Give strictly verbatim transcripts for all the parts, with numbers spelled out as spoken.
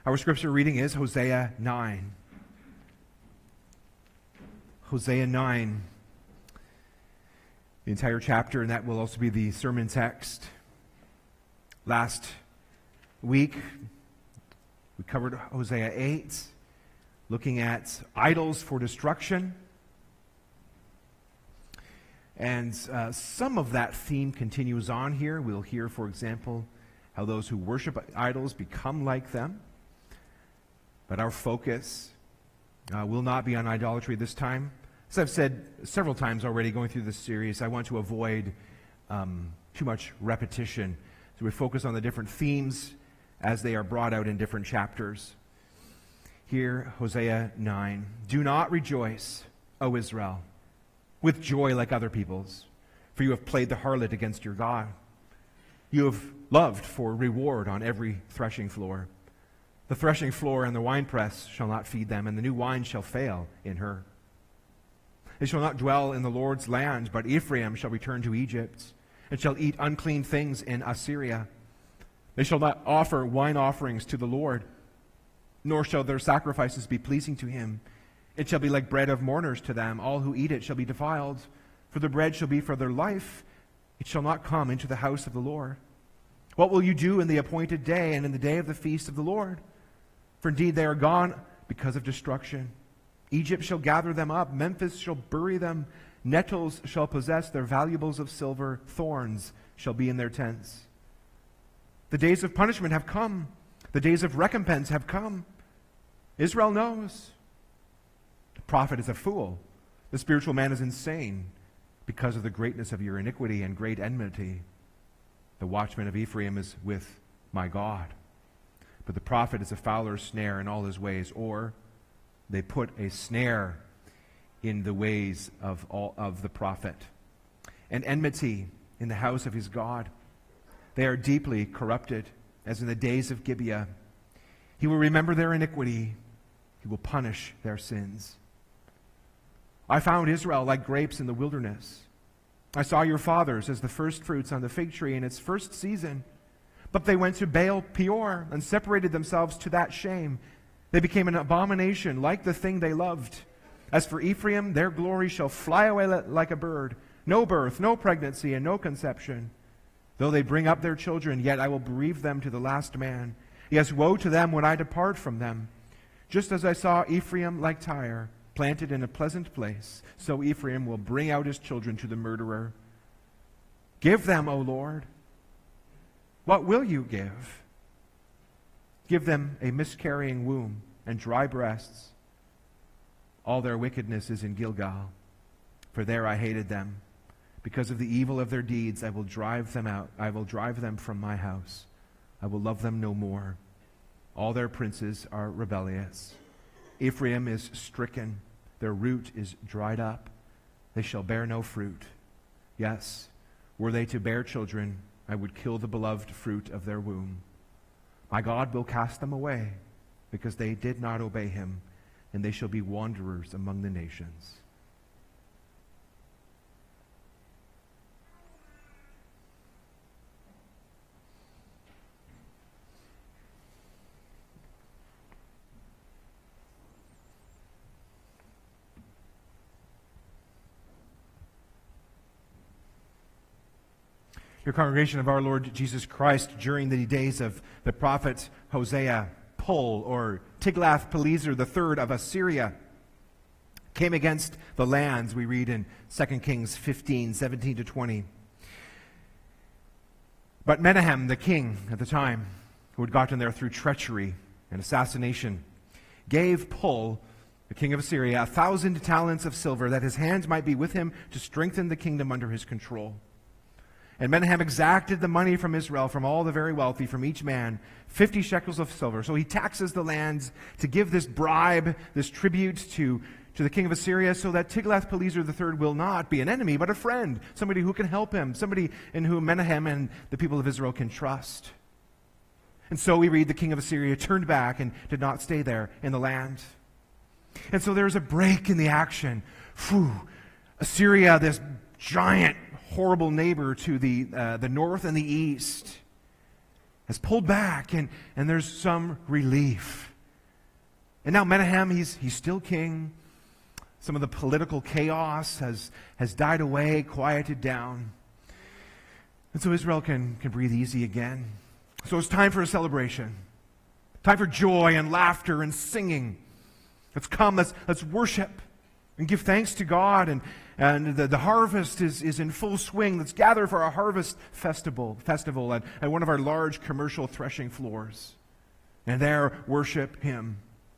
Our scripture reading is Hosea nine. Hosea nine. The entire chapter, and that will also be the sermon text. Last week, we covered Hosea eight, looking at idols for destruction. And uh, some of that theme continues on here. We'll hear, for example, how those who worship idols become like them. But our focus uh, will not be on idolatry this time. As I've said several times already going through this series, I want to avoid um, too much repetition. So we focus on the different themes as they are brought out in different chapters. Here, Hosea nine. Do not rejoice, O Israel, with joy like other peoples, for you have played the harlot against your God. You have loved for reward on every threshing floor. The threshing floor and the winepress shall not feed them, and the new wine shall fail in her. They shall not dwell in the Lord's land, but Ephraim shall return to Egypt, and shall eat unclean things in Assyria. They shall not offer wine offerings to the Lord, nor shall their sacrifices be pleasing to him. It shall be like bread of mourners to them. All who eat it shall be defiled, for the bread shall be for their life. It shall not come into the house of the Lord. What will you do in the appointed day and in the day of the feast of the Lord? For indeed they are gone because of destruction. Egypt shall gather them up. Memphis shall bury them. Nettles shall possess their valuables of silver. Thorns shall be in their tents. The days of punishment have come. The days of recompense have come. Israel knows. The prophet is a fool. The spiritual man is insane because of the greatness of your iniquity and great enmity. The watchman of Ephraim is with my God. But the prophet is a fowler's snare in all his ways, or they put a snare in the ways of all of the prophet. And enmity in the house of his God. They are deeply corrupted, as in the days of Gibeah. He will remember their iniquity. He will punish their sins. I found Israel like grapes in the wilderness. I saw your fathers as the first fruits on the fig tree in its first season. But they went to Baal Peor and separated themselves to that shame. They became an abomination like the thing they loved. As for Ephraim, their glory shall fly away like a bird. No birth, no pregnancy, and no conception. Though they bring up their children, yet I will bereave them to the last man. Yes, woe to them when I depart from them. Just as I saw Ephraim like Tyre, planted in a pleasant place, so Ephraim will bring out his children to the murderer. Give them, O Lord. What will you give? Give them a miscarrying womb and dry breasts. All their wickedness is in Gilgal, for there I hated them. Because of the evil of their deeds, I will drive them out. I will drive them from my house. I will love them no more. All their princes are rebellious. Ephraim is stricken. Their root is dried up. They shall bear no fruit. Yes, were they to bear children, I would kill the beloved fruit of their womb. My God will cast them away, because they did not obey him, and they shall be wanderers among the nations. Your congregation of our Lord Jesus Christ, during the days of the prophet Hosea, Pul, or Tiglath-Pileser the third of Assyria, came against the lands, we read in Second Kings fifteen, seventeen to twenty. But Menahem, the king at the time, who had gotten there through treachery and assassination, gave Pul, the king of Assyria, a thousand talents of silver, that his hand might be with him to strengthen the kingdom under his control. And Menahem exacted the money from Israel, from all the very wealthy, from each man, fifty shekels of silver. So he taxes the lands to give this bribe, this tribute to, to the king of Assyria, so that Tiglath-Pileser the third will not be an enemy, but a friend, somebody who can help him, somebody in whom Menahem and the people of Israel can trust. And so we read the king of Assyria turned back and did not stay there in the land. And so there's a break in the action. Phew. Assyria, this giant, horrible neighbor to the uh, the north and the east, has pulled back, and, and there's some relief. And now Menahem, he's, he's still king. Some of the political chaos has, has died away, quieted down. And so Israel can, can breathe easy again. So it's time for a celebration. Time for joy and laughter and singing. Let's come, let's, let's worship and give thanks to God. And, and the, the harvest is, is in full swing. Let's gather for our harvest festival, festival at, at one of our large commercial threshing floors. And there worship Him.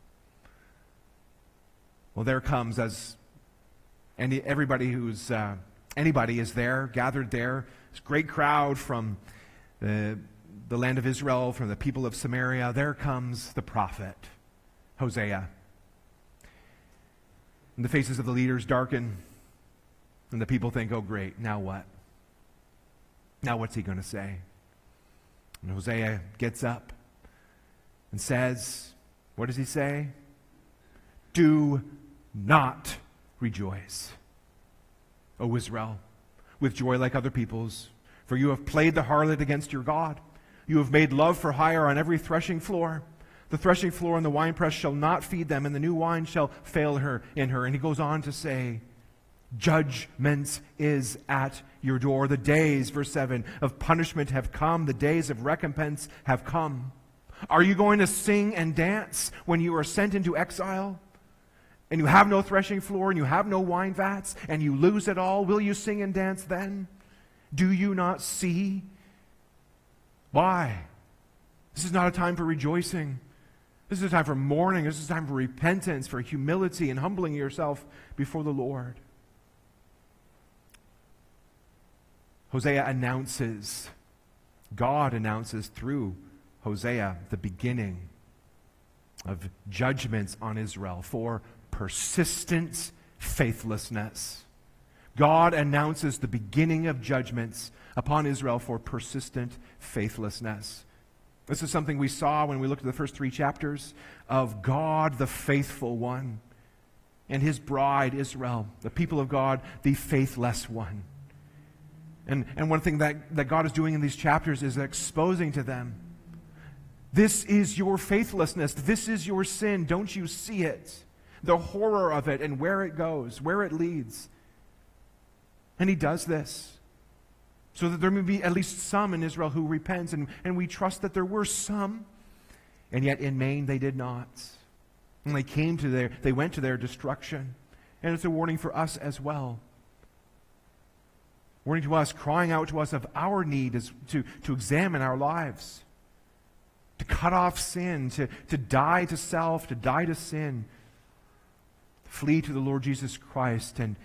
Well, there comes, as any, everybody who's, uh, anybody is there, gathered there, this great crowd from the, the land of Israel, from the people of Samaria, there comes the prophet, Hosea. And the faces of the leaders darken, and the people think, oh great, now what? Now what's he going to say? And Hosea gets up and says, what does he say? Do not rejoice, O Israel, with joy like other peoples, for you have played the harlot against your God. You have made love for hire on every threshing floor. The threshing floor and the winepress shall not feed them, and the new wine shall fail her in her. And he goes on to say, judgment is at your door. The days, verse seven, of punishment have come. The days of recompense have come. Are you going to sing and dance when you are sent into exile? And you have no threshing floor, and you have no wine vats, and you lose it all? Will you sing and dance then? Do you not see? Why? This is not a time for rejoicing. This is a time for mourning. This is a time for repentance, for humility, and humbling yourself before the Lord. Hosea announces, God announces through Hosea the beginning of judgments on Israel for persistent faithlessness. God announces the beginning of judgments upon Israel for persistent faithlessness. This is something we saw when we looked at the first three chapters of God, the faithful one, and His bride, Israel, the people of God, the faithless one. And, and one thing that, that God is doing in these chapters is exposing to them, this is your faithlessness. This is your sin. Don't you see it? The horror of it and where it goes, where it leads. And He does this so that there may be at least some in Israel who repents, and, and we trust that there were some, and yet in Maine they did not. And they came to their, they went to their destruction. And it's a warning for us as well. Warning to us, crying out to us of our need is to, to examine our lives, to cut off sin, to, to die to self, to die to sin, flee to the Lord Jesus Christ, and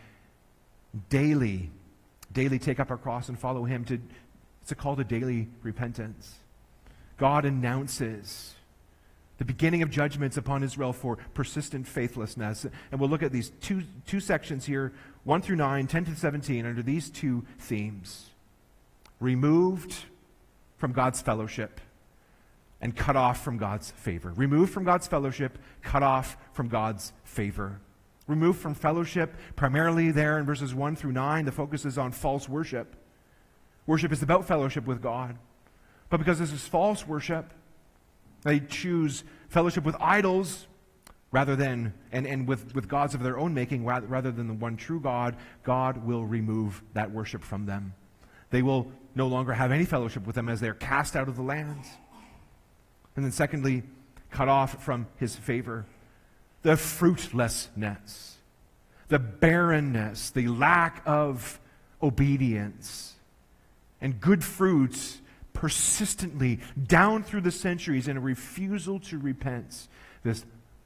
daily, daily take up our cross and follow Him. To, it's a call to daily repentance. God announces the beginning of judgments upon Israel for persistent faithlessness. And we'll look at these two, two sections here, one through nine, ten to seventeen, under these two themes. Removed from God's fellowship and cut off from God's favor. Removed from God's fellowship, cut off from God's favor. Removed from fellowship, primarily there in verses one through nine, the focus is on false worship. Worship is about fellowship with God. But because this is false worship, they choose fellowship with idols rather than, and, and with, with gods of their own making, rather, rather than the one true God. God will remove that worship from them. They will no longer have any fellowship with them as they're cast out of the lands. And then secondly, cut off from His favor. The fruitlessness, the barrenness, the lack of obedience, and good fruits persistently down through the centuries in a refusal to repent. This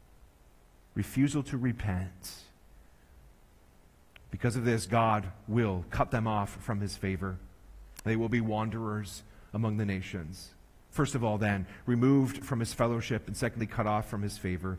refusal to repent. Because of this, God will cut them off from His favor. They will be wanderers among the nations. First of all, then, removed from His fellowship, and secondly, cut off from His favor.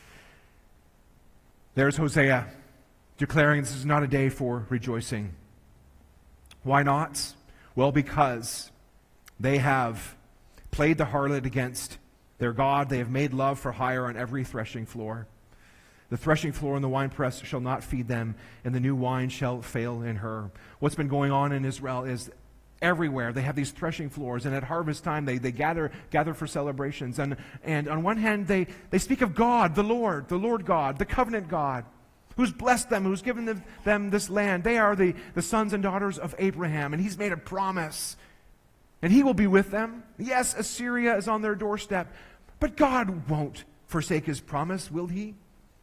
There's Hosea declaring this is not a day for rejoicing. Why not? Well, because they have played the harlot against their God. They have made love for hire on every threshing floor. The threshing floor and the winepress shall not feed them, and the new wine shall fail in her. What's been going on in Israel is everywhere. They have these threshing floors, and at harvest time they, they gather gather for celebrations. And, and on one hand, they, they speak of God, the Lord, the Lord God, the covenant God, who's blessed them, who's given them, them this land. They are the, the sons and daughters of Abraham, and he's made a promise. And he will be with them. Yes, Assyria is on their doorstep, but God won't forsake his promise, will he?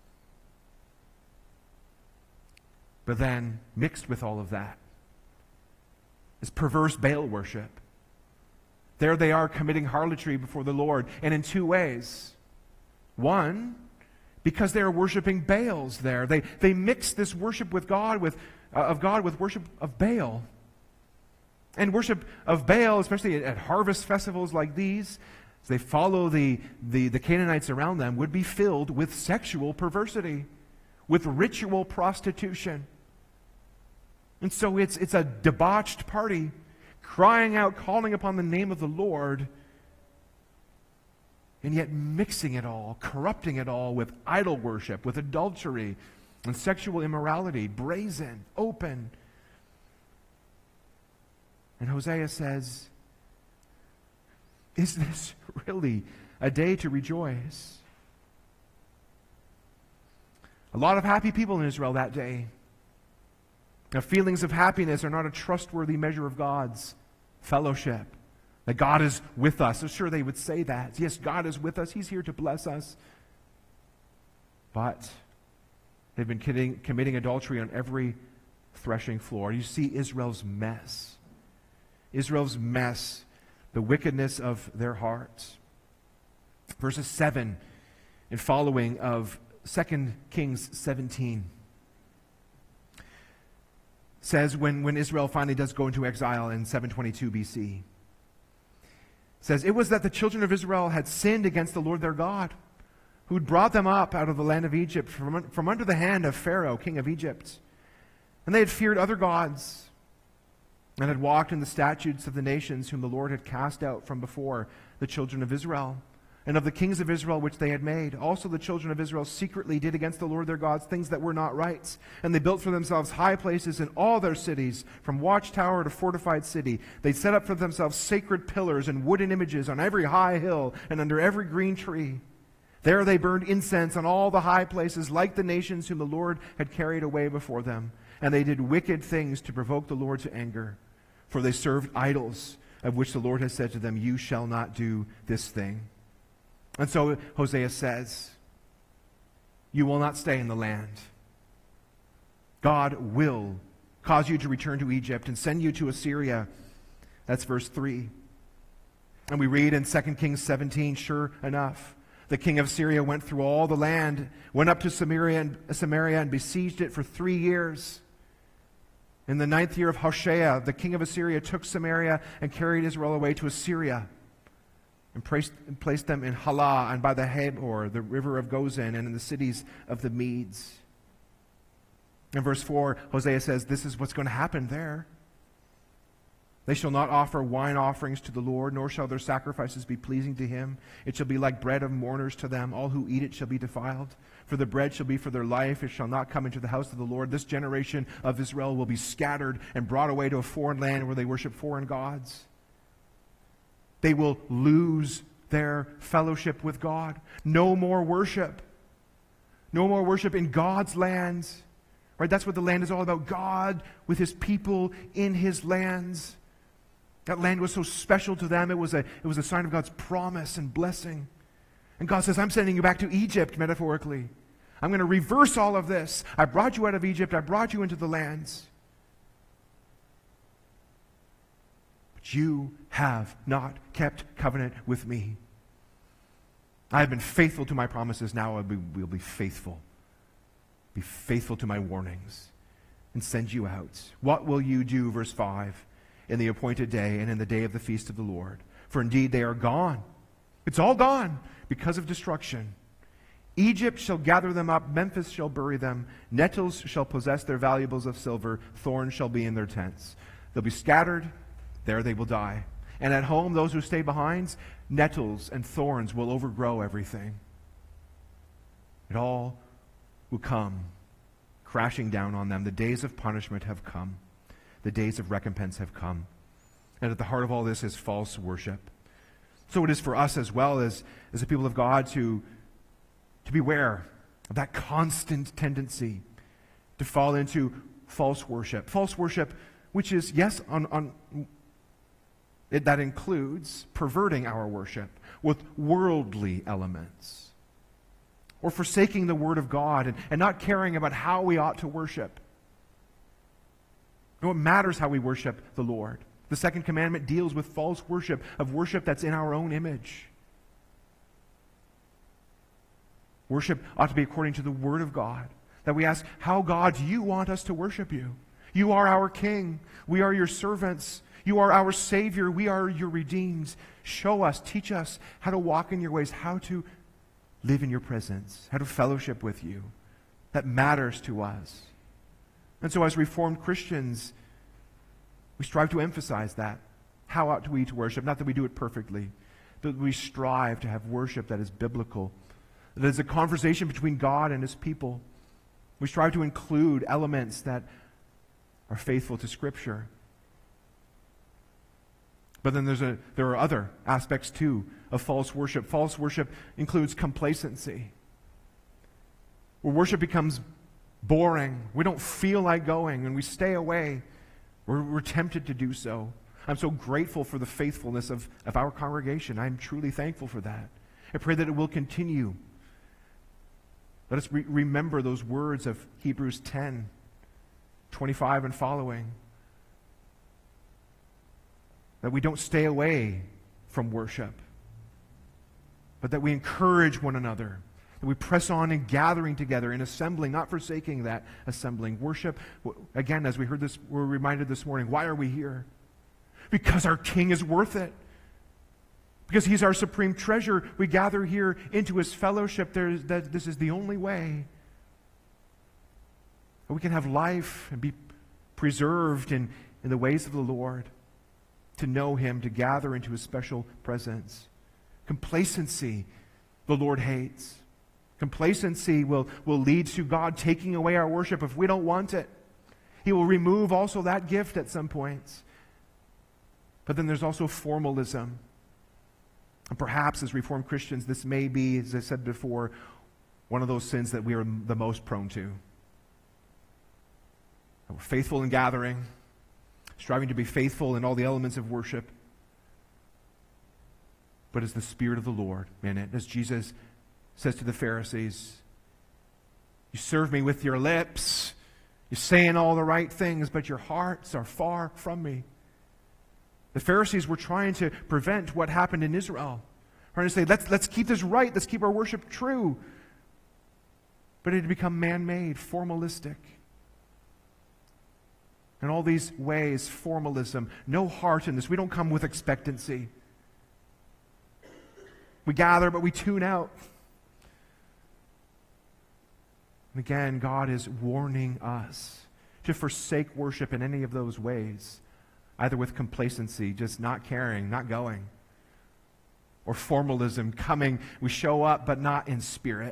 But then, mixed with all of that, is perverse Baal worship. There they are committing harlotry before the Lord, and in two ways. One, because they are worshiping Baals there. They, they mix this worship with God, with, uh, of God with worship of Baal. And worship of Baal, especially at, at harvest festivals like these, as they follow the, the, the Canaanites around them, would be filled with sexual perversity, with ritual prostitution. And so it's, it's a debauched party, crying out, calling upon the name of the Lord, and yet mixing it all, corrupting it all with idol worship, with adultery and sexual immorality, brazen, open. And Hosea says, is this really a day to rejoice? A lot of happy people in Israel that day. Now, feelings of happiness are not a trustworthy measure of God's fellowship. That God is with us. So sure, they would say that. Yes, God is with us. He's here to bless us. But they've been kidding, committing adultery on every threshing floor. You see Israel's mess. Israel's mess, the wickedness of their hearts. Verses seven and following of Second Kings seventeen says when, when Israel finally does go into exile in seven twenty-two B C, says, it was that the children of Israel had sinned against the Lord their God, who had brought them up out of the land of Egypt from, from under the hand of Pharaoh, king of Egypt. And they had feared other gods, and had walked in the statutes of the nations whom the Lord had cast out from before the children of Israel, and of the kings of Israel which they had made. Also the children of Israel secretly did against the Lord their gods things that were not right. And they built for themselves high places in all their cities, from watchtower to fortified city. They set up for themselves sacred pillars and wooden images on every high hill and under every green tree. There they burned incense on all the high places, like the nations whom the Lord had carried away before them. And they did wicked things to provoke the Lord to anger. For they served idols, of which the Lord has said to them, you shall not do this thing. And so Hosea says, you will not stay in the land. God will cause you to return to Egypt and send you to Assyria. That's verse three. And we read in Second Kings seventeen, sure enough, the king of Syria went through all the land, went up to Samaria and, Samaria and besieged it for three years. In the ninth year of Hoshea, the king of Assyria took Samaria and carried Israel away to Assyria, and placed, and placed them in Halah and by the Habor, the river of Gozan, and in the cities of the Medes. In verse four, Hosea says, this is what's going to happen there. They shall not offer wine offerings to the Lord, nor shall their sacrifices be pleasing to him. It shall be like bread of mourners to them. All who eat it shall be defiled. For the bread shall be for their life. It shall not come into the house of the Lord. This generation of Israel will be scattered and brought away to a foreign land where they worship foreign gods. They will lose their fellowship with God. No more worship. No more worship in God's lands. Right? That's what the land is all about. God with his people in his lands. That land was so special to them. It was a, it was a sign of God's promise and blessing. And God says, I'm sending you back to Egypt, metaphorically. I'm going to reverse all of this. I brought you out of Egypt. I brought you into the lands. But you have not kept covenant with me. I have been faithful to my promises. Now I will be faithful. Be faithful to my warnings and send you out. What will you do, verse five, in the appointed day and in the day of the feast of the Lord? For indeed they are gone. It's all gone because of destruction. Egypt shall gather them up, Memphis shall bury them, nettles shall possess their valuables of silver, thorns shall be in their tents. They'll be scattered, there they will die. And at home, those who stay behind, nettles and thorns will overgrow everything. It all will come crashing down on them. The days of punishment have come. The days of recompense have come. And at the heart of all this is false worship. So it is for us as well as, as the people of God to, to beware of that constant tendency to fall into false worship. False worship, which is, yes, on, on it, that includes perverting our worship with worldly elements, or forsaking the Word of God and, and not caring about how we ought to worship. No, it matters how we worship the Lord. The second commandment deals with false worship, of worship that's in our own image. Worship ought to be according to the Word of God. That we ask, how, God, do you want us to worship you? You are our King. We are your servants. You are our Savior. We are your redeemed. Show us, teach us how to walk in your ways, how to live in your presence, how to fellowship with you. That matters to us. And so as Reformed Christians, we strive to emphasize that. How ought we to worship? Not that we do it perfectly, but we strive to have worship that is biblical, that is a conversation between God and His people. We strive to include elements that are faithful to Scripture. But then there's a, there are other aspects too of false worship. False worship includes complacency, where worship becomes boring. We don't feel like going and we stay away. We're, we're tempted to do so. I'm so grateful for the faithfulness of, of our congregation. I'm truly thankful for that. I pray that it will continue. Let us re- remember those words of Hebrews ten, twenty-five and following. That we don't stay away from worship, but that we encourage one another. That we press on in gathering together, in assembling, not forsaking that assembling. Worship, again, as we heard this, we're reminded this morning, why are we here? Because our King is worth it. Because He's our supreme treasure. We gather here into His fellowship. There's, that this is the only way that we can have life and be preserved in, in the ways of the Lord, to know Him, to gather into His special presence. Complacency, the Lord hates. Complacency will, will lead to God taking away our worship if we don't want it. He will remove also that gift at some points. But then there's also formalism. And perhaps as Reformed Christians, this may be, as I said before, one of those sins that we are the most prone to. We're faithful in gathering, striving to be faithful in all the elements of worship. But as the Spirit of the Lord in it, as Jesus says to the Pharisees, you serve me with your lips, you're saying all the right things, but your hearts are far from me. The Pharisees were trying to prevent what happened in Israel. Trying to say, let's, let's keep this right, let's keep our worship true. But it had become man-made, formalistic. In all these ways, formalism, no heart in this. We don't come with expectancy. We gather, but we tune out. And again, God is warning us to forsake worship in any of those ways, either with complacency, just not caring, not going, or formalism, coming, we show up but not in spirit,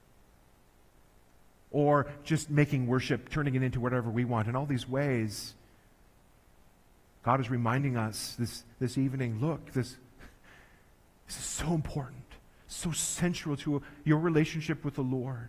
or just making worship, turning it into whatever we want. In all these ways, God is reminding us this, this evening, look, this, this is so important, so central to your relationship with the Lord.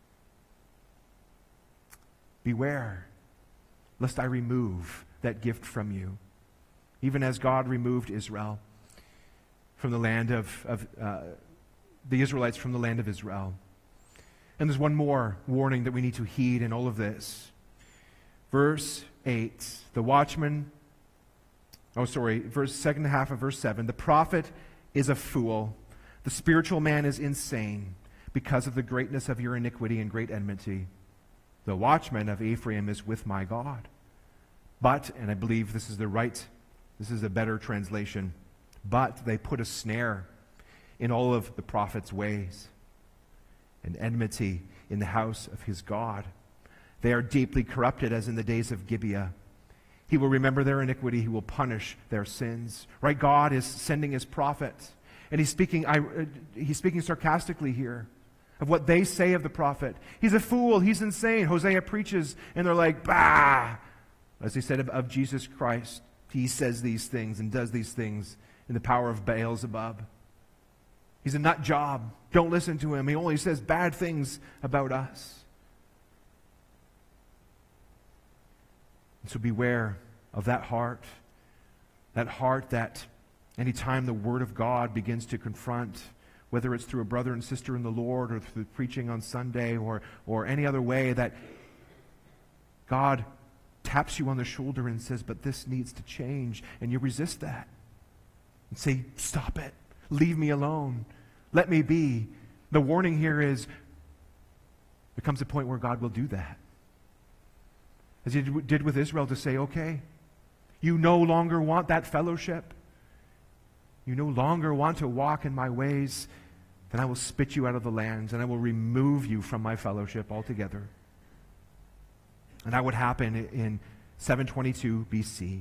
Beware, lest I remove that gift from you, even as God removed Israel from the land of, of uh, the Israelites from the land of Israel. And there's one more warning that we need to heed in all of this. Verse eight, the watchman, oh sorry, verse second half of verse seven, the prophet is a fool, the spiritual man is insane because of the greatness of your iniquity and great enmity. The watchman of Ephraim is with my God. But, and I believe this is the right, this is a better translation, but they put a snare in all of the prophet's ways, and enmity in the house of his God. They are deeply corrupted as in the days of Gibeah. He will remember their iniquity. He will punish their sins. Right? God is sending His prophet. And he's speaking, I, uh, he's speaking sarcastically here of what they say of the prophet. He's a fool. He's insane. Hosea preaches, and they're like, bah! As he said of, of Jesus Christ. he says these things and does these things in the power of Beelzebub. He's a nut job. Don't listen to him. He only says bad things about us. And so beware of that heart. That heart that anytime the Word of God begins to confront, whether it's through a brother and sister in the Lord or through preaching on Sunday or, or any other way, that God taps you on the shoulder and says, but this needs to change, and you resist that. And say, stop it. Leave me alone. Let me be. The warning here is there comes a point where God will do that. As he did with Israel, to say, okay, you no longer want that fellowship. You no longer want to walk in my ways, then I will spit you out of the lands, and I will remove you from my fellowship altogether. And that would happen in seven twenty-two B C.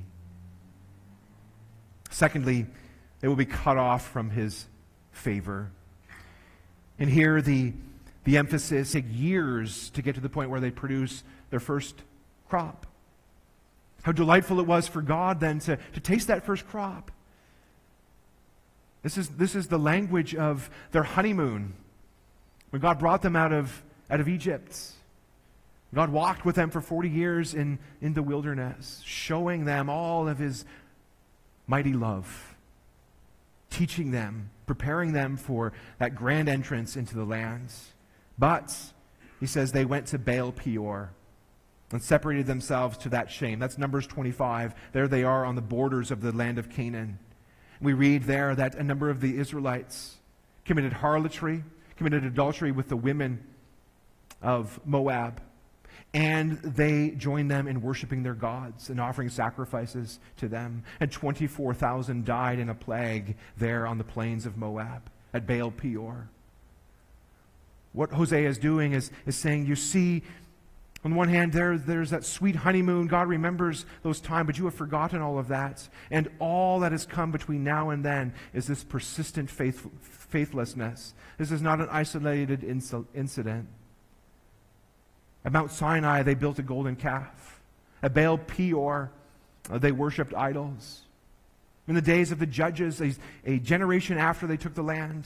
Secondly, they will be cut off from his favor. And here the, the emphasis takes years to get to the point where they produce their first crop. How delightful it was for God then to, to taste that first crop. This is, this is the language of their honeymoon. When God brought them out of, out of Egypt. God walked with them for forty years in, in the wilderness, showing them all of his mighty love, teaching them, preparing them for that grand entrance into the lands. But, he says, they went to Baal Peor and separated themselves to that shame. That's Numbers twenty-five. There they are on the borders of the land of Canaan. We read there that a number of the Israelites committed harlotry, committed adultery with the women of Moab. And they joined them in worshiping their gods and offering sacrifices to them. And twenty-four thousand died in a plague there on the plains of Moab at Baal Peor. What Hosea is doing is, is saying, you see, on the one hand, there, there's that sweet honeymoon. God remembers those times, but you have forgotten all of that. And all that has come between now and then is this persistent faith, faithlessness. This is not an isolated incident. At Mount Sinai, they built a golden calf. At Baal Peor, uh, they worshipped idols. In the days of the judges, a, a generation after they took the land,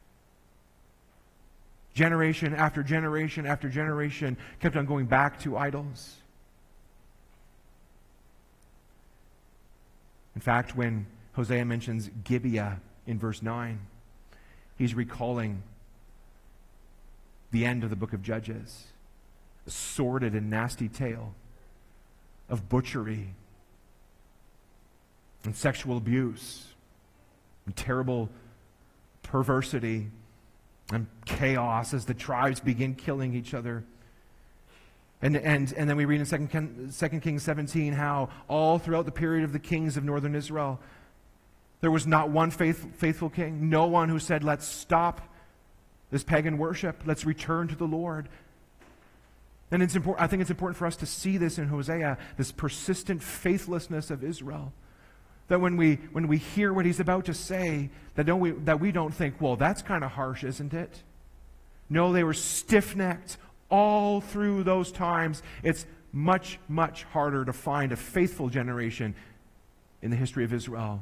generation after generation after generation kept on going back to idols. In fact, when Hosea mentions Gibeah in verse nine, he's recalling the end of the book of Judges. A sordid and nasty tale of butchery and sexual abuse and terrible perversity and chaos as the tribes begin killing each other. And, and, and then we read in Second Kings seventeen how all throughout the period of the kings of northern Israel, there was not one faith, faithful king, no one who said, let's stop this pagan worship, let's return to the Lord. And it's important, I think it's important for us to see this in Hosea, this persistent faithlessness of Israel. That when we when we hear what he's about to say, that don't we that we don't think, well, that's kind of harsh, isn't it? No, they were stiff-necked all through those times. It's much, much harder to find a faithful generation in the history of Israel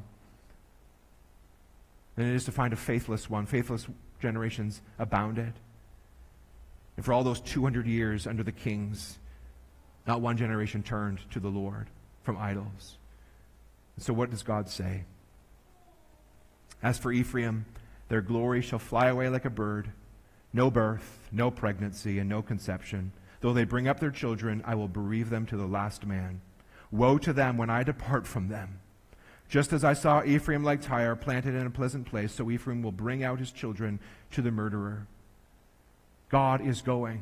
than it is to find a faithless one. Faithless generations abounded. And for all those two hundred years under the kings, not one generation turned to the Lord from idols. And so what does God say? As for Ephraim, their glory shall fly away like a bird. No birth, no pregnancy, and no conception. Though they bring up their children, I will bereave them to the last man. Woe to them when I depart from them. Just as I saw Ephraim like Tyre planted in a pleasant place, so Ephraim will bring out his children to the murderer. God is going.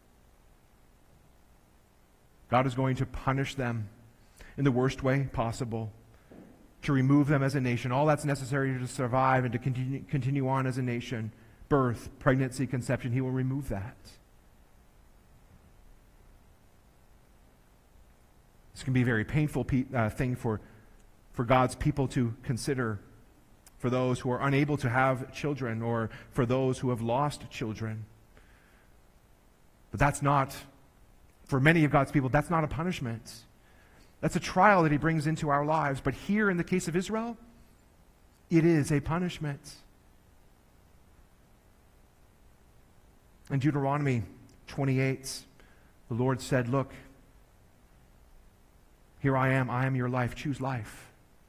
God is going to punish them in the worst way possible, to remove them as a nation. All that's necessary to survive and to continue, continue on as a nation. Birth, pregnancy, conception, he will remove that. This can be a very painful pe- uh, thing for, for God's people to consider, for those who are unable to have children or for those who have lost children. But that's not, for many of God's people, that's not a punishment. That's a trial that he brings into our lives. But here in the case of Israel, it is a punishment. In Deuteronomy twenty-eight, the Lord said, look, here I am, I am your life, choose life.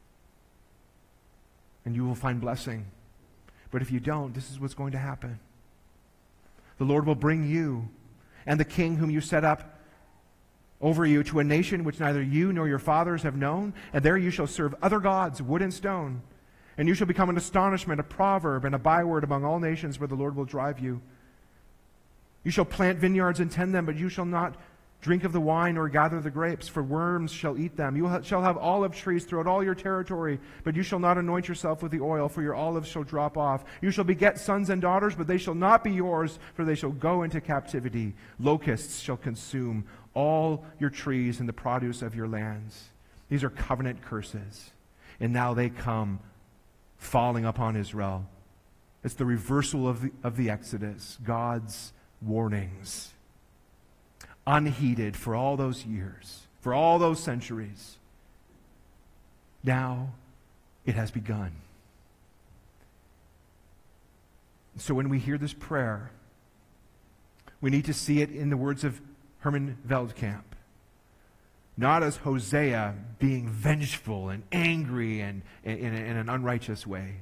And you will find blessing. But if you don't, this is what's going to happen. The Lord will bring you and the king whom you set up over you to a nation which neither you nor your fathers have known, and there you shall serve other gods, wood and stone. And you shall become an astonishment, a proverb, and a byword among all nations where the Lord will drive you. You shall plant vineyards and tend them, but you shall not drink of the wine or gather the grapes, for worms shall eat them. You shall have olive trees throughout all your territory, but you shall not anoint yourself with the oil, for your olives shall drop off. You shall beget sons and daughters, but they shall not be yours, for they shall go into captivity. Locusts shall consume all your trees and the produce of your lands. These are covenant curses. And now they come falling upon Israel. It's the reversal of the, of the Exodus. God's warnings. Unheeded for all those years, for all those centuries. Now it has begun. So when we hear this prayer, we need to see it in the words of Herman Veldkamp. Not as Hosea being vengeful and angry and in, in, in an unrighteous way.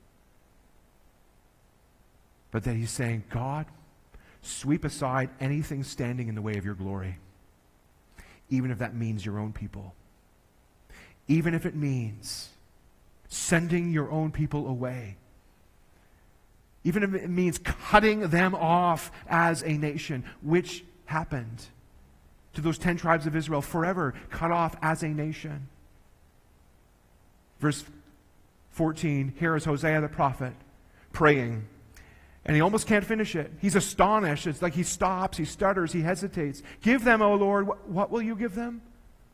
But that he's saying, God, sweep aside anything standing in the way of your glory. Even if that means your own people. Even if it means sending your own people away. Even if it means cutting them off as a nation, which happened to those ten tribes of Israel, forever cut off as a nation. Verse fourteen, here is Hosea the prophet praying. And he almost can't finish it. He's astonished. It's like he stops, he stutters, he hesitates. Give them, O Lord, what, what will you give them?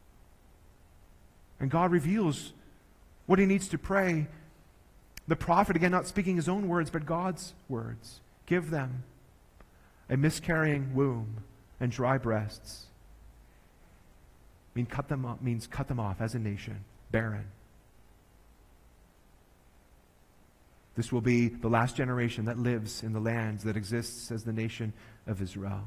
And God reveals what he needs to pray. The prophet, again, not speaking his own words, but God's words. Give them a miscarrying womb and dry breasts. Mean cut them off, means cut them off as a nation, barren. This will be the last generation that lives in the lands that exists as the nation of Israel.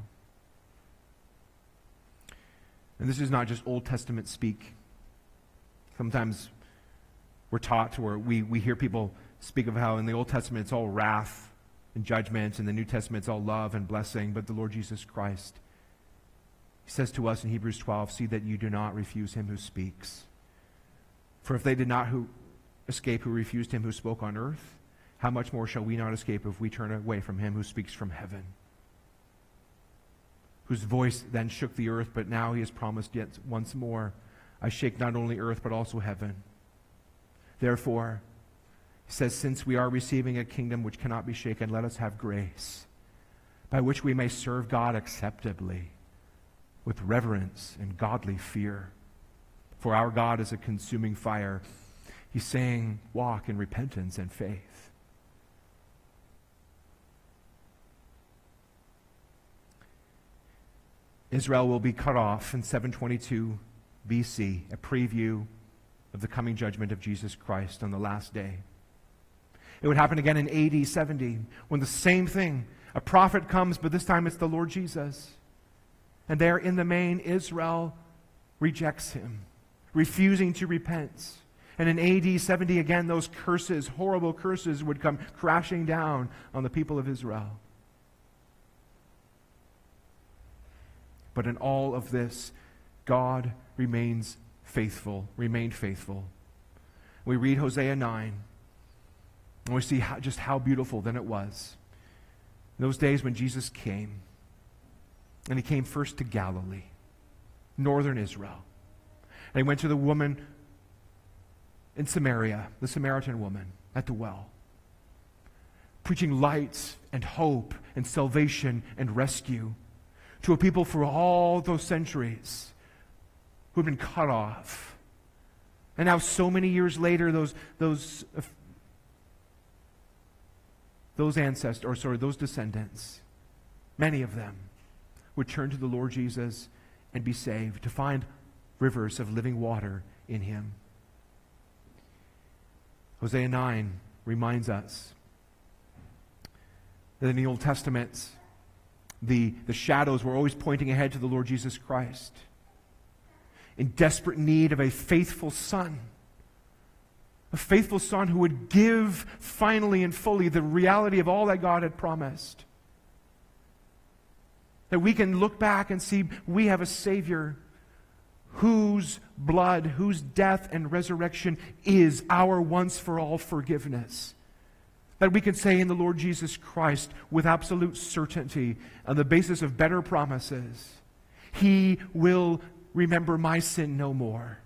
And this is not just Old Testament speak. Sometimes we're taught, or we, we hear people speak of how in the Old Testament it's all wrath and judgment, and the New Testament it's all love and blessing, but the Lord Jesus Christ, he says to us in Hebrews twelve, see that you do not refuse him who speaks. For if they did not who escape who refused him who spoke on earth, how much more shall we not escape if we turn away from him who speaks from heaven? Whose voice then shook the earth, but now he has promised yet once more, I shake not only earth but also heaven. Therefore, he says, since we are receiving a kingdom which cannot be shaken, let us have grace, by which we may serve God acceptably, with reverence and godly fear. For our God is a consuming fire. He's saying, walk in repentance and faith. Israel will be cut off in seven twenty-two B C, a preview of the coming judgment of Jesus Christ on the last day. It would happen again in A D seventy, when the same thing, a prophet comes, but this time it's the Lord Jesus. And there in the main, Israel rejects him, refusing to repent. And in A D seventy, again, those curses, horrible curses, would come crashing down on the people of Israel. But in all of this, God remains faithful, remained faithful. We read Hosea nine, and we see how, just how beautiful then it was. In those days when Jesus came, and he came first to Galilee, northern Israel. And he went to the woman in Samaria, the Samaritan woman at the well, preaching light and hope and salvation and rescue to a people for all those centuries who had been cut off. And now so many years later, those those uh, those ancestors, or sorry, those descendants, many of them would turn to the Lord Jesus and be saved, to find rivers of living water in him. Hosea nine reminds us that in the Old Testament, the, the shadows were always pointing ahead to the Lord Jesus Christ, in desperate need of a faithful son, a faithful son who would give finally and fully the reality of all that God had promised. That we can look back and see we have a Savior whose blood, whose death and resurrection is our once-for-all forgiveness. That we can say in the Lord Jesus Christ with absolute certainty, on the basis of better promises, He will remember my sin no more.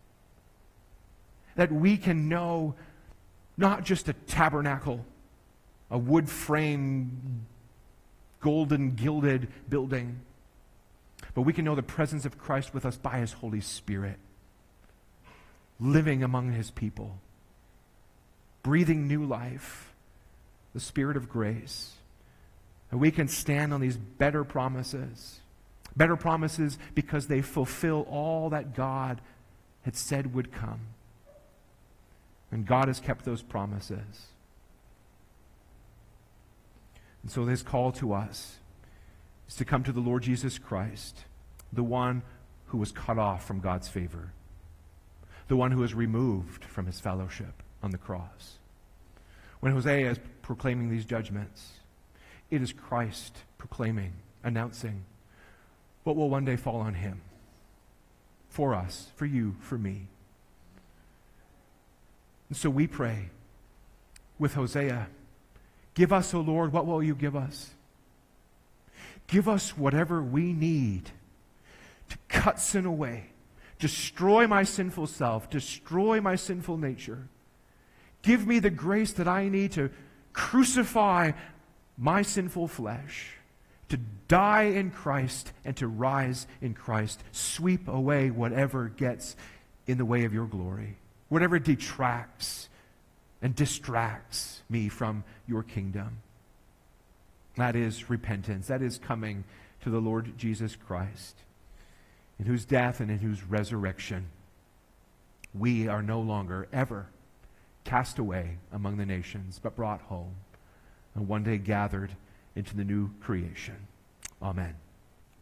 That we can know not just a tabernacle, a wood frame, golden gilded building, but we can know the presence of Christ with us by His Holy Spirit, living among His people, breathing new life, the Spirit of grace. And we can stand on these better promises. Better promises because they fulfill all that God had said would come. And God has kept those promises. And so His call to us is to come to the Lord Jesus Christ, the one who was cut off from God's favor, the one who was removed from His fellowship on the cross. When Hosea is proclaiming these judgments, it is Christ proclaiming, announcing what will one day fall on Him, for us, for you, for me. And so we pray with Hosea, give us, O Lord, what will you give us? Give us whatever we need to cut sin away, destroy my sinful self, destroy my sinful nature. Give me the grace that I need to crucify my sinful flesh, to die in Christ and to rise in Christ. Sweep away whatever gets in the way of your glory, whatever detracts and distracts me from your kingdom. That is repentance. That is coming to the Lord Jesus Christ, in whose death and in whose resurrection we are no longer ever cast away among the nations, but brought home and one day gathered into the new creation. Amen.